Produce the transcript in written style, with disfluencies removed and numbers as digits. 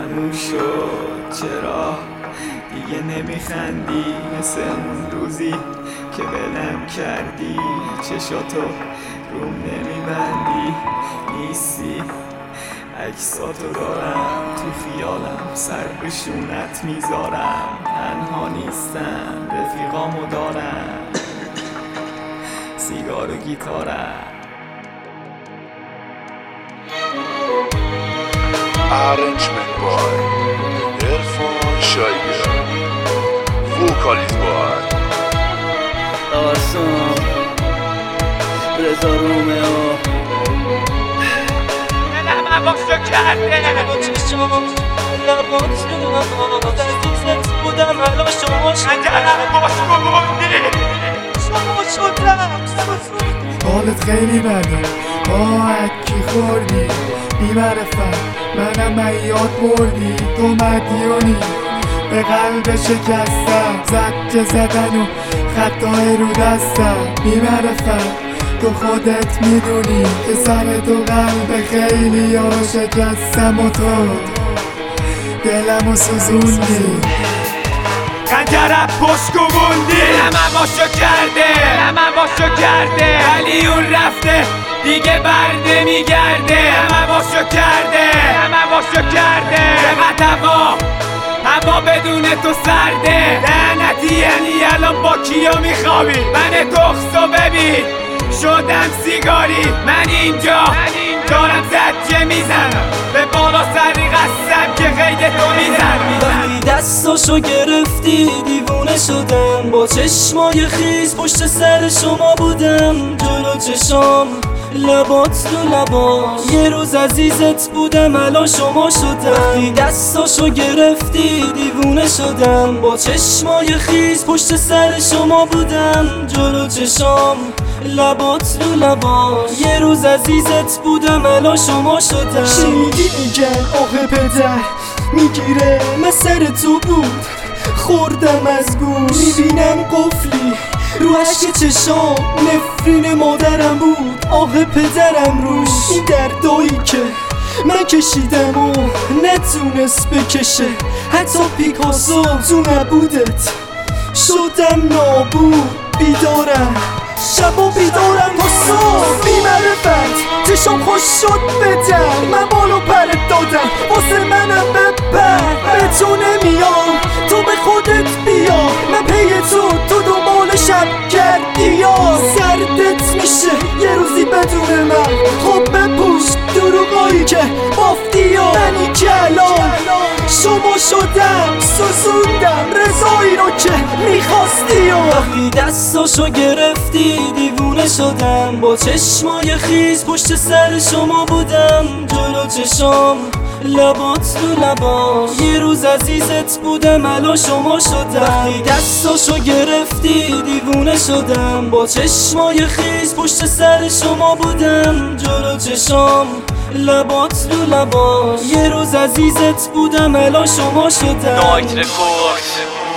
فراموش شد. چرا دیگه نمیخندی مثل اون روزی که بلم کردی؟ چشاتو روم نمیبندی، نیستی. عکساتو دارم تو خیالم، سر به شونت میذارم. تنها نیستم، رفیقامو دارم، سیگار و گیتارم. Arrangement by Erfan Şaygır. Vocalist by آرسان رضا رومئو. دلم عباسو کرده با چشم لبات رو عزیزت بودم الان شما شدم. دلم باسکو بودی شما شدم. حالت خیلی بده، اکی خوردی بی‌معرفت، منم یاد بردی. تو مدیونی به قلب شکستم، زد که زدن و خطای رو دستم. بی‌معرفت تو خودت میدونی که سر تو قلب خیلی ها شکستم و تو دلمو سوزوندی. خنجرم پشکو موندی، دلم عباسو کرده ولی اون رفته دیگه بر نمیگرده. دلم عباسو کرده چقدر هوا بدون تو سرده. لعنتی یعنی الان با کیا میخوابی؟ من تخصو ببین شدم سیگاری. من اینجا دارم زجه میزنم، به بالا سری قسم که قید تو میزنم. وقتی دستاشو گرفتی دیوونه شدم، با چشمای خیز پشت سر شما بودم. جلو چشام لبات تو لبا، یه روز عزیزت بودم الان شما شدم. وقتی دستاشو گرفتی دیوونه شدم، با چشمای خیز پشت سر شما بودم. جلو چشام لبات تو لبا، یه روز عزیزت بودم الان شما شدم. شنیدی میگن آخه پدر میگیره، من سر تو بود خوردم از گوش. میبینم قفلی رو عشق چشام، نفرین مادرم بود آه پدرم روش. این دردایی که من کشیدم و نتونست بکشه حتی پیکاسو، تو نبودت شدم نابود. بیدارم شبا بیدارم تا صبح. بی‌معرفت چشام خوش شد بدم، من بالو پرت دادم واسه منم بپر. به تو نمیام تو به خودت بیا، من پی تو دنبال شب کردی یا سردت میشه یه روزی بدون من. خب بپوش دروغایی که بافتی یا منی که الان شما شدم، سوزوندم رضایی رو که میخواستی. یا وقتی دستاشو گرفتی دیوونه شدم، با چشمای خیز پشت سر شما بودم. جلو چشام لبات تو لبا، یه روز عزیزت بودم الان شما شدم. وقتی دستاشو گرفتی دیوونه شدم، با چشمای خیز پشت سر شما بودم. جلو چشام لبات تو لبا، یه روز عزیزت بودم الان شما شدم. نایت رکورد